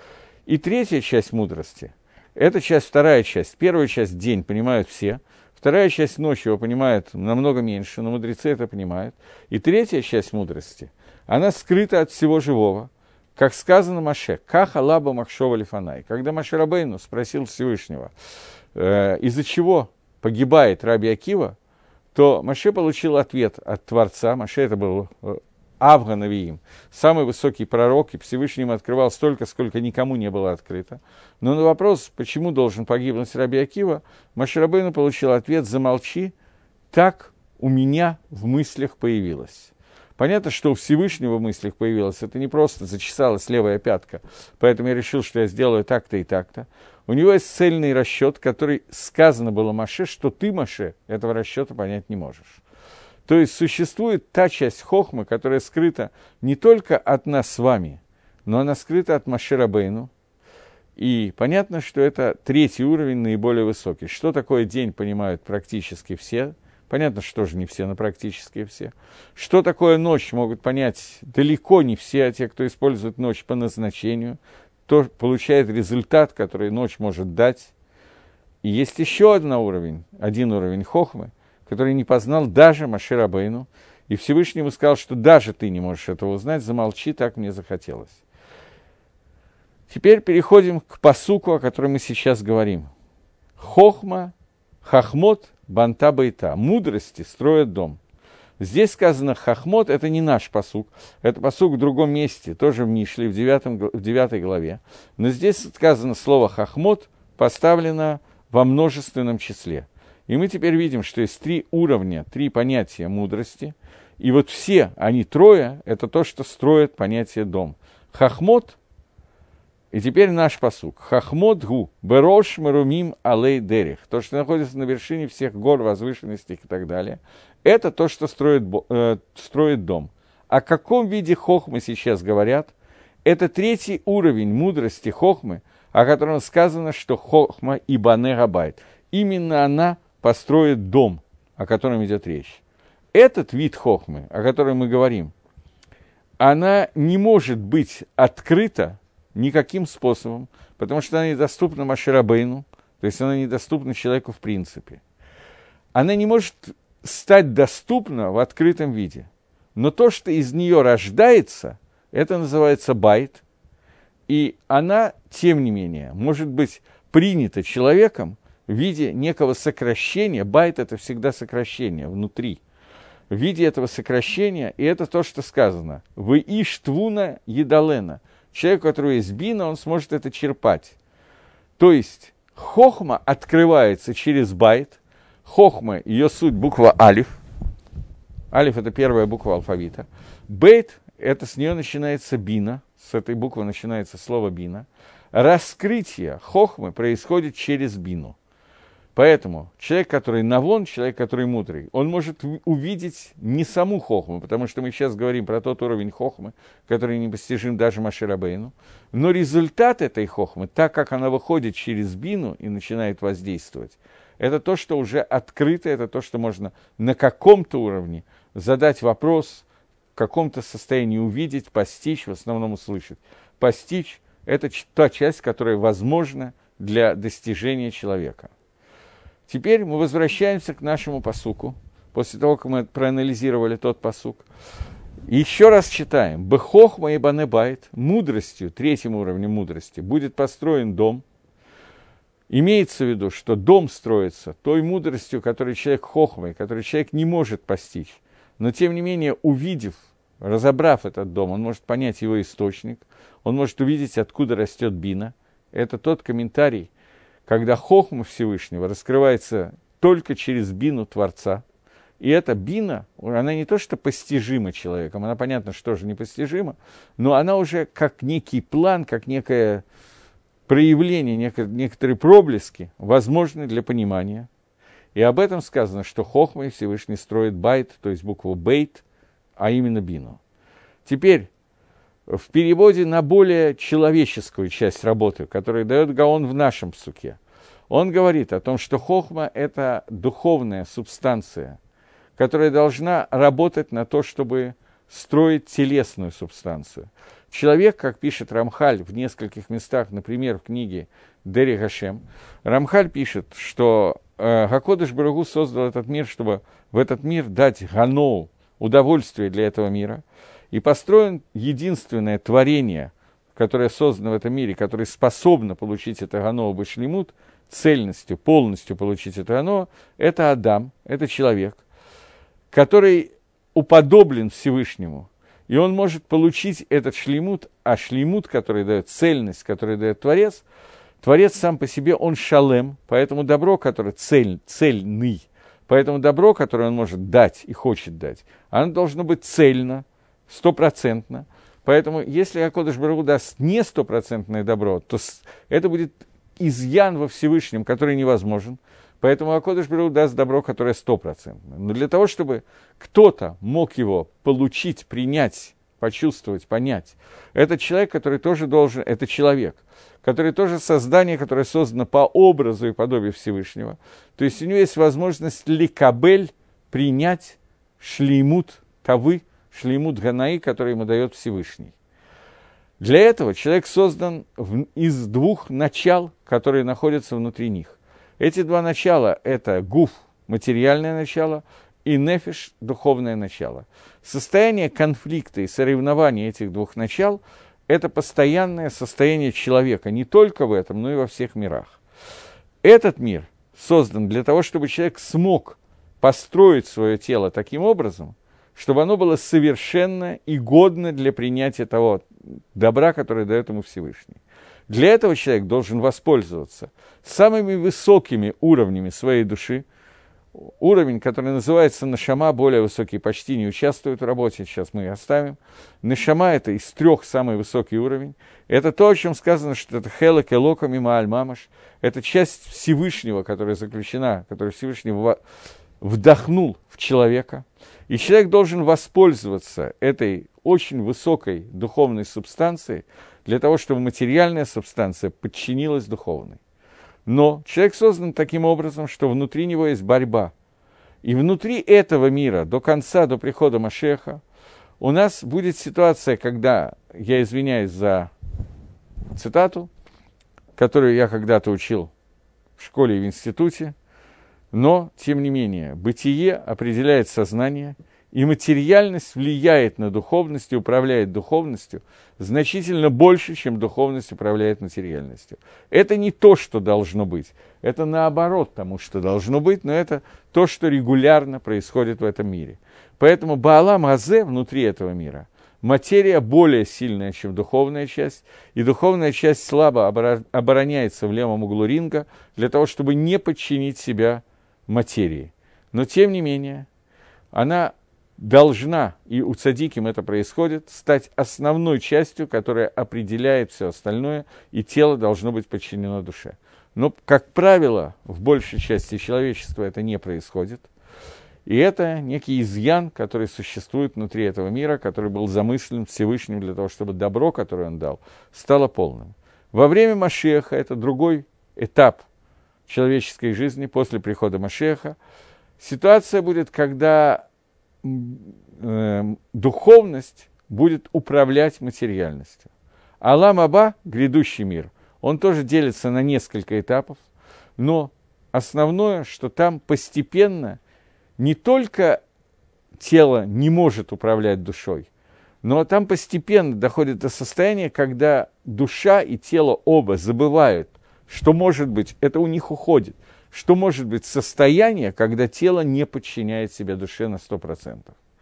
И третья часть мудрости – это вторая часть. Первая часть – день, понимают все. Вторая часть ночи его понимают намного меньше, но мудрецы это понимают. И третья часть мудрости, она скрыта от всего живого. Как сказано Моше, «Каха лаба махшова лифанай». Когда Моше Рабейну спросил Всевышнего, из-за чего погибает Раби Акива, то Моше получил ответ от Творца. Моше это был Авга Навиим, самый высокий пророк, и Всевышний им открывал столько, сколько никому не было открыто. Но на вопрос, почему должен погибнуть Раби Акива, Моше Рабейну получил ответ: «Замолчи, так у меня в мыслях появилось». Понятно, что у Всевышнего в мыслях появилось, это не просто зачесалась левая пятка, поэтому я решил, что я сделаю так-то и так-то. У него есть цельный расчет, который сказано было Моше, что ты, Моше, этого расчета понять не можешь. То есть существует та часть хохмы, которая скрыта не только от нас с вами, но она скрыта от Моше Рабейну. И понятно, что это третий уровень, наиболее высокий. Что такое день, понимают практически все. Понятно, что же не все, но практически все. Что такое ночь, могут понять далеко не все, а те, кто использует ночь по назначению, то получает результат, который ночь может дать. И есть еще один уровень хохмы, который не познал даже Моше Рабейну. И Всевышний ему сказал, что даже ты не можешь этого узнать, замолчи, так мне захотелось. Теперь переходим к пасуку, о котором мы сейчас говорим. Хохма, хахмот, банта байта. Мудрости строят дом. Здесь сказано хахмот, это не наш пасук, это пасук в другом месте, тоже в Мишле, в 9 главе. Но здесь сказано слово хахмот, поставлено во множественном числе. И мы теперь видим, что есть 3 уровня, 3 понятия мудрости. И вот все, они трое, это то, что строит понятие дом. Хахмот. И теперь наш пасук. Хахмот гу, берош мерумим алей дерих. То, что находится на вершине всех гор, возвышенностей и так далее. Это то, что строит дом. О каком виде хохмы сейчас говорят? Это 3-й уровень мудрости хохмы, о котором сказано, что хохма и бане габайт. Именно она построит дом, о котором идет речь. Этот вид хохмы, о котором мы говорим, она не может быть открыта никаким способом, потому что она недоступна Моше Рабейну, то есть она недоступна человеку в принципе. Она не может стать доступна в открытом виде. Но то, что из нее рождается, это называется байт, и она, тем не менее, может быть принята человеком в виде некого сокращения. Байт – это всегда сокращение внутри. В виде этого сокращения, и это то, что сказано. «Вы иш твуна едалена». Человек, у которого есть бина, он сможет это черпать. То есть хохма открывается через байт. Хохма, ее суть буква алиф. Алиф – это первая буква алфавита. Бейт – это с нее начинается бина. С этой буквы начинается слово бина. Раскрытие хохмы происходит через бину. Поэтому человек, который навон, человек, который мудрый, он может увидеть не саму хохму, потому что мы сейчас говорим про тот уровень хохмы, который непостижим даже Моше Рабейну, но результат этой хохмы, так как она выходит через бину и начинает воздействовать, это то, что уже открыто, это то, что можно на каком-то уровне задать вопрос, в каком-то состоянии увидеть, постичь, в основном услышать. Постичь – это та часть, которая возможна для достижения человека. Теперь мы возвращаемся к нашему пасуку, после того, как мы проанализировали тот пасук. Еще раз читаем. «Бехохма и банебайт» мудростью, 3-м уровнем мудрости, будет построен дом. Имеется в виду, что дом строится той мудростью, которую человек хохмой, которую человек не может постичь. Но, тем не менее, увидев, разобрав этот дом, он может понять его источник, он может увидеть, откуда растет бина. Это тот комментарий, когда хохма Всевышнего раскрывается только через бину Творца. И эта бина, она не то что постижима человеком, она понятно, что же непостижима, но она уже как некий план, как некое проявление, некоторые проблески возможны для понимания. И об этом сказано, что хохмой Всевышний строит байт, то есть букву бейт, а именно бину. Теперь, в переводе на более человеческую часть работы, которую дает Гаон в нашем псуке, он говорит о том, что хохма – это духовная субстанция, которая должна работать на то, чтобы строить телесную субстанцию. Человек, как пишет Рамхаль в нескольких местах, например, в книге Дери Гашем, Рамхаль пишет, что Гакодыш Барух Ху создал этот мир, чтобы в этот мир дать ганоу, удовольствие для этого мира, и построен единственное творение, которое создано в этом мире, которое способно получить это ганоу башлимут, цельностью, полностью получить это ганоу, это Адам, это человек, который уподоблен Всевышнему, и он может получить этот шлемут, а шлемут, который дает цельность, который дает Творец, Творец сам по себе, он шалем, поэтому добро, которое цельный, поэтому добро, которое он может дать и хочет дать, оно должно быть цельно, стопроцентно. Поэтому, если Акодыш Барух Ху даст не стопроцентное добро, то это будет изъян во Всевышнем, который невозможен. Поэтому Акодыш Барух Ху даст добро, которое стопроцентное. Но для того, чтобы кто-то мог его получить, принять почувствовать, понять. Это человек, который тоже должен, это человек, который тоже создание, которое создано по образу и подобию Всевышнего. То есть у него есть возможность ликабель, принять шлеймут тавы, шлеймут ганаи, который ему дает Всевышний. Для этого человек создан из двух начал, которые находятся внутри них. Эти два начала – это гуф, материальное начало, и нефиш, духовное начало. Состояние конфликта и соревнования этих двух начал – это постоянное состояние человека, не только в этом, но и во всех мирах. Этот мир создан для того, чтобы человек смог построить свое тело таким образом, чтобы оно было совершенно и годно для принятия того добра, которое дает ему Всевышний. Для этого человек должен воспользоваться самыми высокими уровнями своей души. Уровень, который называется нешама, более высокий, почти не участвует в работе, сейчас мы и оставим. Нешама – это из трех самый высокий уровень. Это то, о чем сказано, что это хелек элока мима аль мамаш. Это часть Всевышнего, которая заключена, которую Всевышний вдохнул в человека. И человек должен воспользоваться этой очень высокой духовной субстанцией для того, чтобы материальная субстанция подчинилась духовной. Но человек создан таким образом, что внутри него есть борьба. И внутри этого мира, до конца, до прихода Машеха, у нас будет ситуация, когда, я извиняюсь за цитату, которую я когда-то учил в школе и в институте, но, тем не менее, бытие определяет сознание, и материальность влияет на духовность и управляет духовностью значительно больше, чем духовность управляет материальностью. Это не то, что должно быть. Это наоборот тому, что должно быть, но это то, что регулярно происходит в этом мире. Поэтому Баалам Азе внутри этого мира материя более сильная, чем духовная часть, и духовная часть слабо обороняется в левом углу ринга для того, чтобы не подчинить себя материи. Но, тем не менее, она должна, и у цадиким это происходит, стать основной частью, которая определяет все остальное, и тело должно быть подчинено душе. Но, как правило, в большей части человечества это не происходит. И это некий изъян, который существует внутри этого мира, который был замыслен Всевышним для того, чтобы добро, которое он дал, стало полным. Во время Машеха, это другой этап человеческой жизни после прихода Машеха, ситуация будет, когда духовность будет управлять материальностью. Алам Аба, грядущий мир, он тоже делится на несколько этапов, но основное, что там постепенно не только тело не может управлять душой, но там постепенно доходит до состояния, когда душа и тело оба забывают, что, может быть, это у них уходит, что может быть состояние, когда тело не подчиняет себе душе на 100%.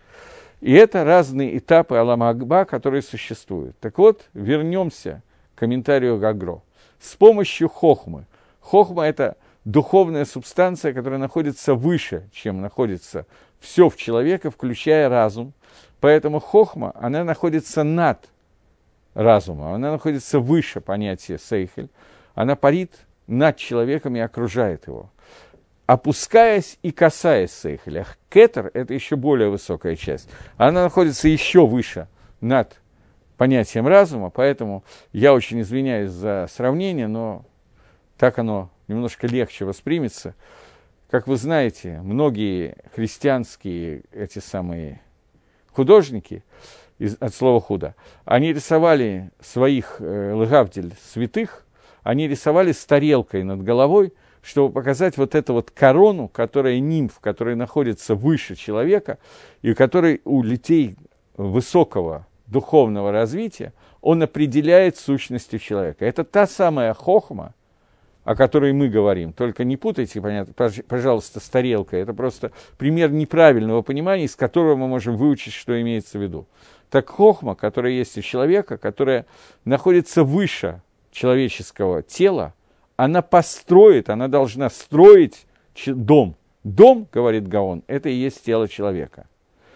И это разные этапы Алама Аба, которые существуют. Так вот, вернемся к комментарию Гагро. С помощью хохмы. Хохма – это духовная субстанция, которая находится выше, чем находится все в человеке, включая разум. Поэтому хохма, она находится над разумом, она находится выше понятия сейхель, она парит над человеком и окружает его, опускаясь и касаясь сейхеля. Кетер – это еще более высокая часть. Она находится еще выше над понятием разума, поэтому я очень извиняюсь за сравнение, но так оно немножко легче воспримется. Как вы знаете, многие христианские эти самые художники, от слова «худо», они рисовали своих легавдель святых, они рисовали с тарелкой над головой, чтобы показать вот эту вот корону, которая нимф, которая находится выше человека, и который у людей высокого духовного развития, он определяет сущностью человека. Это та самая хохма, о которой мы говорим. Только не путайте, пожалуйста, с тарелкой. Это просто пример неправильного понимания, из которого мы можем выучить, что имеется в виду. Так хохма, которая есть у человека, которая находится выше человеческого тела, она построит, она должна строить дом. Дом, говорит Гаон, это и есть тело человека.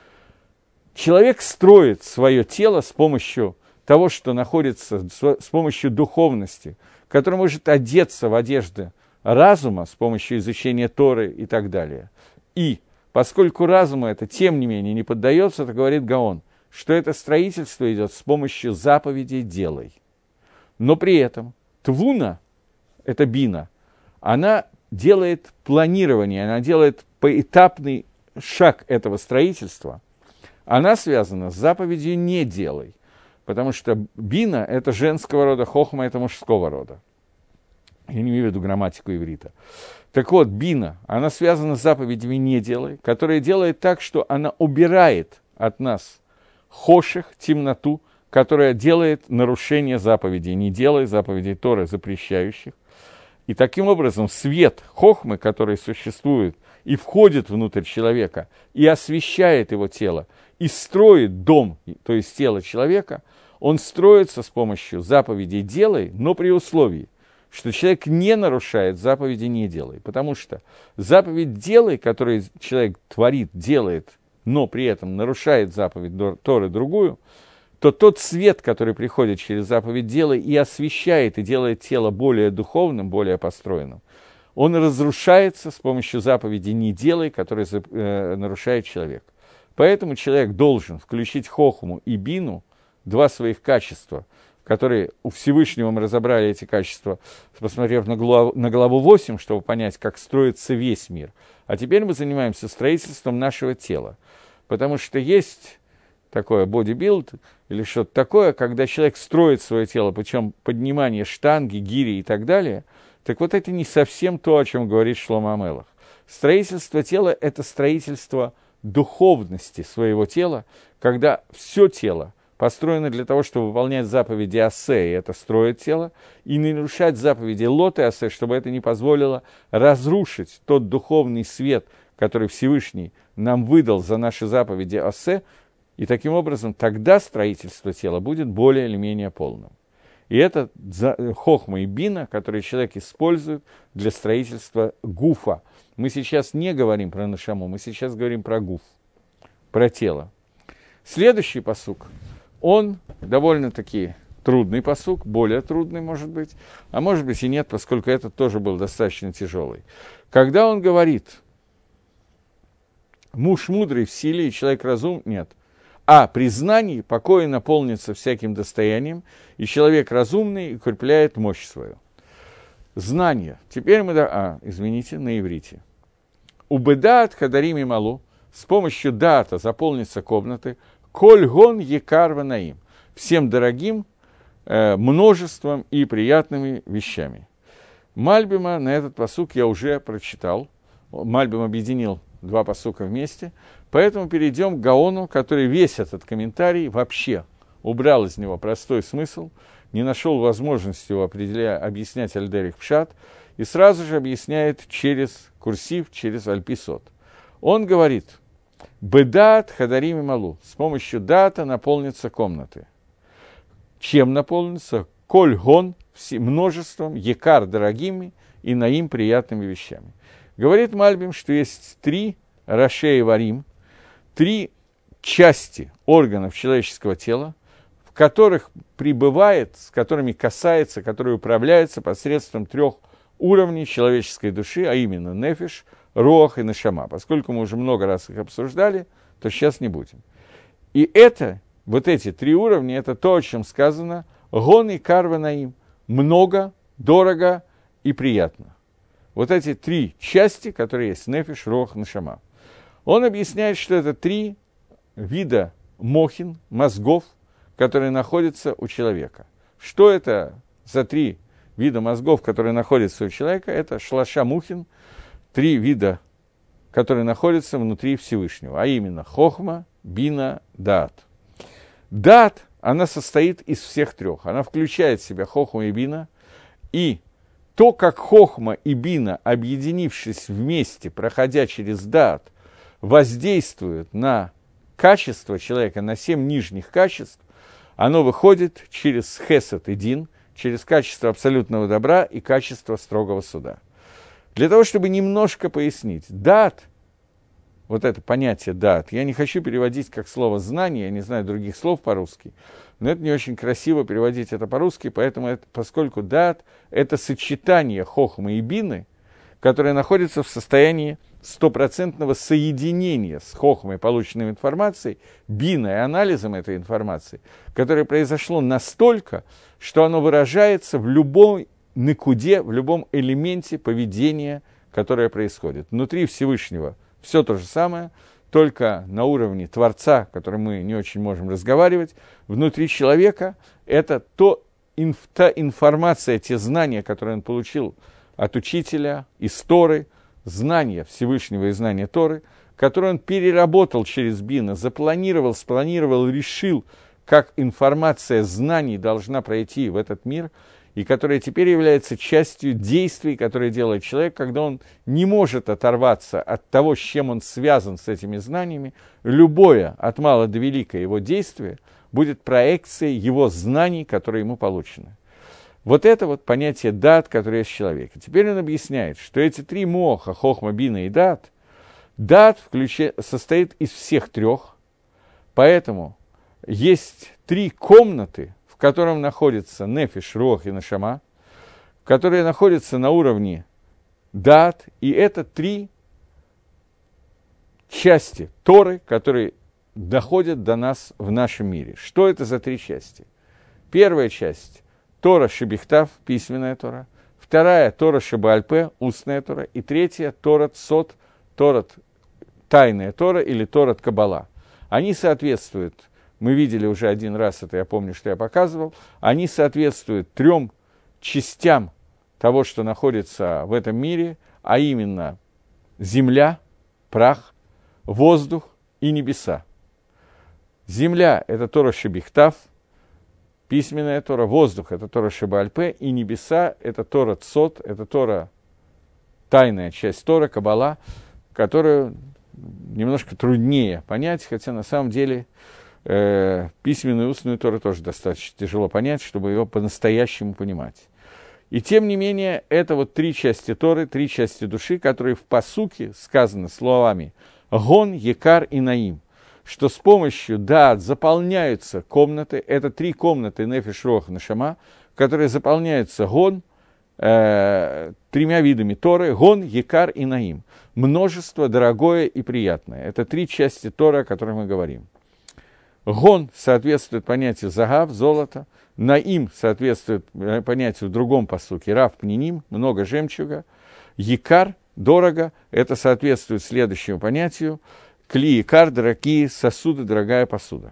Человек строит свое тело с помощью того, что находится, с помощью духовности, который может одеться в одежды разума с помощью изучения Торы и так далее. И поскольку разуму это, тем не менее, не поддается, то говорит Гаон, что это строительство идет с помощью заповедей «делай». Но при этом твуна, это бина, она делает планирование, она делает поэтапный шаг этого строительства. Она связана с заповедью «не делай», потому что бина – это женского рода, хохма – это мужского рода. Я не имею в виду грамматику иврита. Так вот, бина, она связана с заповедями «не делай», которая делает так, что она убирает от нас хоших, темноту, которая делает нарушение заповедей «не делай», заповедей Торы, запрещающих. И таким образом свет хохмы, который существует и входит внутрь человека, и освещает его тело, и строит дом, то есть тело человека, он строится с помощью заповедей «делай», но при условии, что человек не нарушает заповеди «не делай». Потому что заповедь «делай», которую человек творит, делает, но при этом нарушает заповедь Торы другую, то тот свет, который приходит через заповедь «делай» и освещает, и делает тело более духовным, более построенным, он разрушается с помощью заповеди «не делай», которая нарушает человек. Поэтому человек должен включить хохму и бину, два своих качества, которые у Всевышнего мы разобрали эти качества, посмотрев на главу 8, чтобы понять, как строится весь мир. А теперь мы занимаемся строительством нашего тела. Потому что есть такое бодибилд или что-то такое, когда человек строит свое тело путем поднимания штанги, гири и так далее. Так вот это не совсем то, о чем говорит Шломо ха-Мелех. Строительство тела – это строительство духовности своего тела, когда все тело построено для того, чтобы выполнять заповеди Асе, и это строит тело, и не нарушать заповеди Лот и Асе, чтобы это не позволило разрушить тот духовный свет, который Всевышний нам выдал за наши заповеди Асе, и таким образом тогда строительство тела будет более или менее полным. И это хохма и бина, которые человек использует для строительства гуфа. Мы сейчас не говорим про нашаму, мы сейчас говорим про гуф, про тело. Следующий пасук, он довольно-таки трудный пасук, более трудный, может быть, а может быть и нет, поскольку этот тоже был достаточно тяжелый. Когда он говорит, муж мудрый в силе и человек разум, нет. А при знании покой наполнится всяким достоянием, и человек разумный укрепляет мощь свою. Знание. Теперь мы... на иврите. Убедат хадарим и малу. С помощью дата заполнится комнаты. Коль гон екар ванаим. Всем дорогим, множеством и приятными вещами. Мальбима на этот пасук я уже прочитал. Мальбим объединил два пасука вместе. Поэтому перейдем к Гаону, который весь этот комментарий вообще убрал из него простой смысл, не нашел возможности его объяснять Аль-Дерих Пшат, и сразу же объясняет через курсив, через Аль-Писот. Он говорит, «Бедат хадарим и малу». С помощью дата наполнятся комнаты. Чем наполнится? Коль гон, множеством, екар дорогими и наим приятными вещами. Говорит Мальбим, что есть три рашеи варим, три части органов человеческого тела, в которых пребывает, с которыми касается, которые управляются посредством трех уровней человеческой души, а именно нефиш, роах и нешама. Поскольку мы уже много раз их обсуждали, то сейчас не будем. И это, вот эти три уровня, это то, о чем сказано, гон и карва наим, много, дорого и приятно. Вот эти три части, которые есть, нефиш, роах, нешама. Он объясняет, что это три вида мохин, мозгов, которые находятся у человека. Что это за три вида мозгов, которые находятся у человека? Это шлаша мухин, три вида, которые находятся внутри Всевышнего, а именно хохма, бина, даат. Даат, она состоит из всех трех. Она включает в себя хохма и бина, и то, как хохма и бина, объединившись вместе, проходя через даат, воздействуют на качество человека, на 7 нижних качеств, оно выходит через хесед и дин, через качество абсолютного добра и качество строгого суда. Для того, чтобы немножко пояснить, даат, вот это понятие даат, я не хочу переводить как слово знание, я не знаю других слов по-русски, но это не очень красиво переводить это по-русски, поэтому, поскольку даат – это сочетание хохмы и бины, которое находится в состоянии стопроцентного соединения с хохмой, полученной информацией, биной, анализом этой информации, которое произошло настолько, что оно выражается в любой никуде, в любом элементе поведения, которое происходит. Внутри Всевышнего все то же самое, только на уровне Творца, которым мы не очень можем разговаривать, внутри человека это та информация, те знания, которые он получил от учителя, из Торы, знания Всевышнего и знания Торы, которые он переработал через Бина, запланировал, спланировал, решил, как информация знаний должна пройти в этот мир, и которая теперь является частью действий, которые делает человек, когда он не может оторваться от того, с чем он связан с этими знаниями. Любое, от мала до велика, его действие будет проекцией его знаний, которые ему получены. Вот это вот понятие дат, которое есть в человеке. Теперь он объясняет, что эти три моха, хохма, бина и дат, состоит из всех трех, поэтому есть три комнаты, в котором находится нефиш, руах и нешама, которые находятся на уровне дат, и это три части Торы, которые доходят до нас в нашем мире. Что это за три части? Первая часть – Тора Шебихтав, письменная Тора. Вторая – Тора Шебаальпе, устная Тора. И третья – Торат Сот, Торат тайная Тора или Торат Каббала. Они соответствуют, мы видели уже один раз, это я помню, что я показывал, они соответствуют трем частям того, что находится в этом мире, а именно земля, прах, воздух и небеса. Земля – это Тора Шебихтав, письменная Тора, воздух – это Тора Шебаальпе, и небеса – это Тора Цот, это Тора, тайная часть Тора, Каббала, которую немножко труднее понять, хотя на самом деле письменную и устную Тору тоже достаточно тяжело понять, чтобы его по-настоящему понимать. И тем не менее, это вот три части Торы, три части души, которые в пасуке сказаны словами «Гон, Екар и Наим», что с помощью даат заполняются комнаты, это три комнаты нефиш, руах, нешама, которые заполняются гон, тремя видами Торы, гон, Екар и Наим. Множество, дорогое и приятное. Это три части Торы, о которых мы говорим. Гон соответствует понятию загав, золото. Наим соответствует понятию в другом пасуке, рав, пниним, много жемчуга. Екар, дорого, это соответствует следующему понятию, кли, якар, дорогие сосуды, дорогая посуда.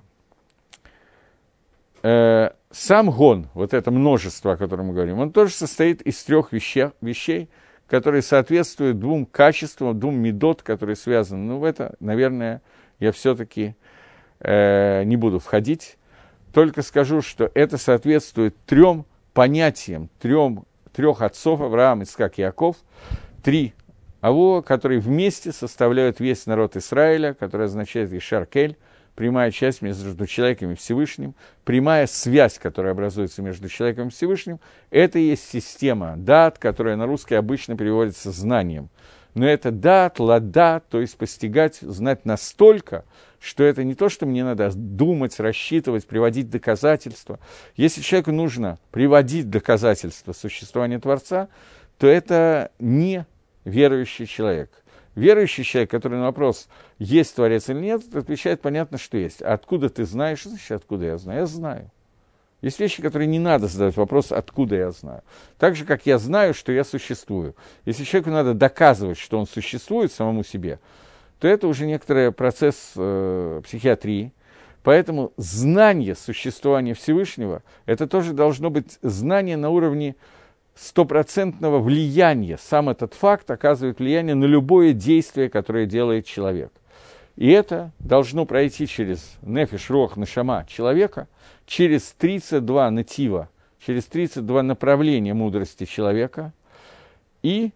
Сам гон, вот это множество, о котором мы говорим, он тоже состоит из трех вещей, которые соответствуют двум качествам, двум медот, которые связаны. Ну, в это, наверное, я все-таки не буду входить, только скажу, что это соответствует трем понятиям, трех отцов Авраам, Ицхак, Иаков, три Авова, которые вместе составляют весь народ Израиля, который означает Ишар-Кель, прямая часть между человеком и Всевышним, прямая связь, которая образуется между человеком и Всевышним, это и есть система дат, которая на русский обычно переводится знанием. Но это дат, лада, то есть постигать, знать настолько, что это не то, что мне надо думать, рассчитывать, приводить доказательства. Если человеку нужно приводить доказательства существования Творца, то это не верующий человек. Верующий человек, который на вопрос, есть Творец или нет, отвечает, понятно, что есть. А откуда ты знаешь? Что значит, откуда я знаю? Я знаю. Есть вещи, которые не надо задавать вопрос, откуда я знаю. Так же, как я знаю, что я существую. Если человеку надо доказывать, что он существует самому себе, то это уже некоторый процесс психиатрии. Поэтому знание существования Всевышнего, это тоже должно быть знание на уровне стопроцентного влияния. Сам этот факт оказывает влияние на любое действие, которое делает человек. И это должно пройти через нефиш, руах, нешама человека, через 32 натива, через 32 направления мудрости человека. И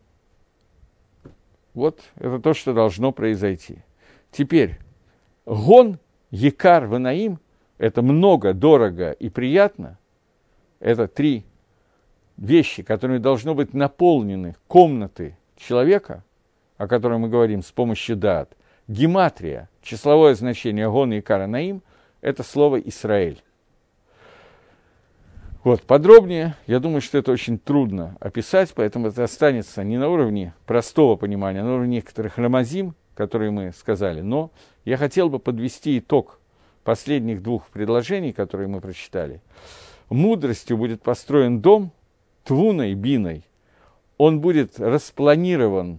вот это то, что должно произойти. Теперь, гон, якар, ванаим, это много, дорого и приятно. Это три вещи, которыми должно быть наполнены комнаты человека, о котором мы говорим с помощью даат. Гематрия, числовое значение гон, якар, наим, это слово Исраэль. Вот, подробнее, я думаю, что это очень трудно описать, поэтому это останется не на уровне простого понимания, а на уровне некоторых рамазим, которые мы сказали, но я хотел бы подвести итог последних двух предложений, которые мы прочитали. Мудростью будет построен дом, твуной, биной, он будет распланирован,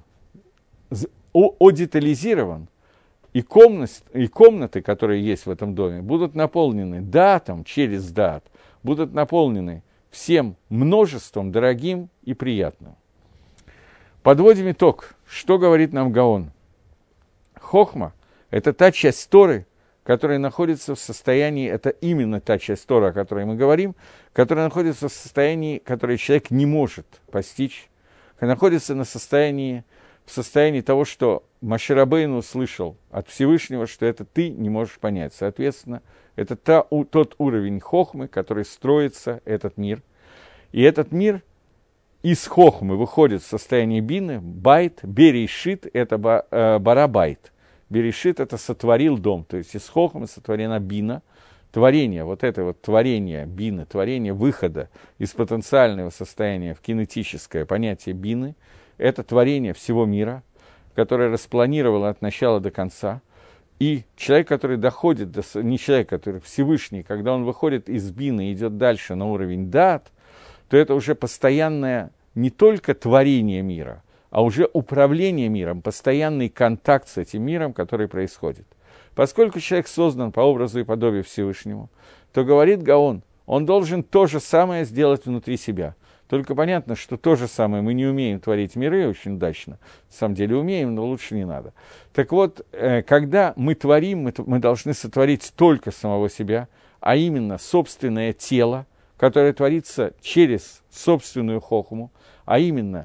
одетализирован, и комнаты, которые есть в этом доме, будут наполнены даатом через даат, будут наполнены всем множеством дорогим и приятным. Подводим итог. Что говорит нам Гаон? Хохма – это та часть Торы, которая находится в состоянии, это именно та часть Торы, о которой мы говорим, которая находится в состоянии, которое человек не может постичь, находится в состоянии того, что Моше Рабейну услышал от Всевышнего, что это ты не можешь понять. Соответственно, это тот уровень хохмы, который строится этот мир. И этот мир из хохмы выходит в состояние бины, байт, берешит – это барабайт. Берешит – это сотворил дом, то есть из хохмы сотворена бина, творение, вот это вот творение бины, творение выхода из потенциального состояния в кинетическое понятие бины – это творение всего мира, которое распланировало от начала до конца. И человек, который доходит до... Не человек, который Всевышний, когда он выходит из бины и идет дальше на уровень дат, то это уже постоянное не только творение мира, а уже управление миром, постоянный контакт с этим миром, который происходит. Поскольку человек создан по образу и подобию Всевышнему, то говорит Гаон, он должен то же самое сделать внутри себя. Только понятно, что то же самое мы не умеем творить миры очень удачно. На самом деле умеем, но лучше не надо. Так вот, когда мы творим, мы должны сотворить только самого себя, а именно собственное тело, которое творится через собственную хохму, а именно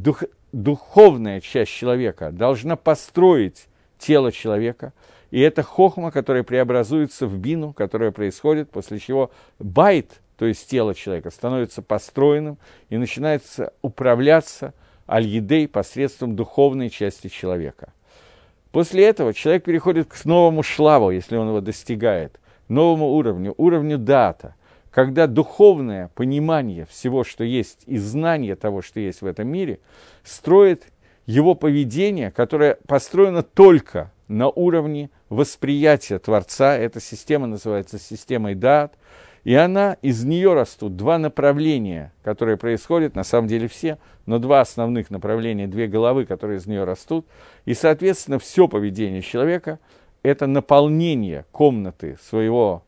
духовная часть человека должна построить тело человека, и это хохма, которая преобразуется в бину, которая происходит, после чего байт, то есть тело человека, становится построенным и начинается управляться аль-едей посредством духовной части человека. После этого человек переходит к новому шлаву, если он его достигает, новому уровню даата, когда духовное понимание всего, что есть, и знание того, что есть в этом мире, строит его поведение, которое построено только на уровне восприятия Творца. Эта система называется системой даат, и из нее растут два направления, которые происходят, на самом деле все, но два основных направления, две головы, которые из нее растут. И, соответственно, все поведение человека – это наполнение комнаты своего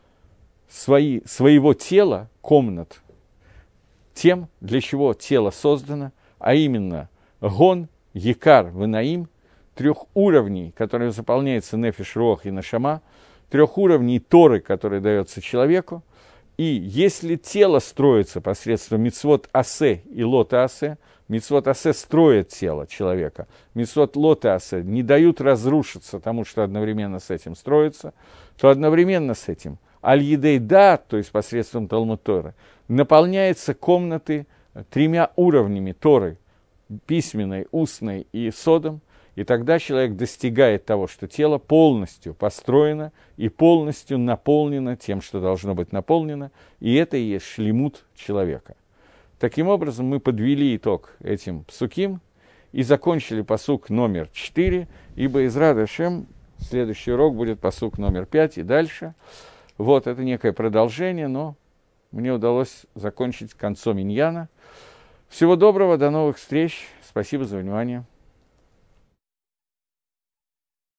тела, комнат, тем, для чего тело создано, а именно гон, якар, венаим, трех уровней, которые заполняются нефеш, руах и нашама, трех уровней Торы, которые дается человеку. И если тело строится посредством мицвот асе и лота асе, мицвот асе строит тело человека, мицвот лота асе не дают разрушиться тому, что одновременно с этим строится, то одновременно с этим аль-едей да, то есть посредством Талмуд Торы, наполняются комнаты тремя уровнями Торы, письменной, устной и содом, и тогда человек достигает того, что тело полностью построено и полностью наполнено тем, что должно быть наполнено, и это и есть шлемут человека. Таким образом, мы подвели итог этим псуким и закончили пасук номер 4, ибо из Рад Шем следующий урок будет пасук номер 5 и дальше. Вот, это некое продолжение, но мне удалось закончить концом иньяна. Всего доброго, до новых встреч, спасибо за внимание.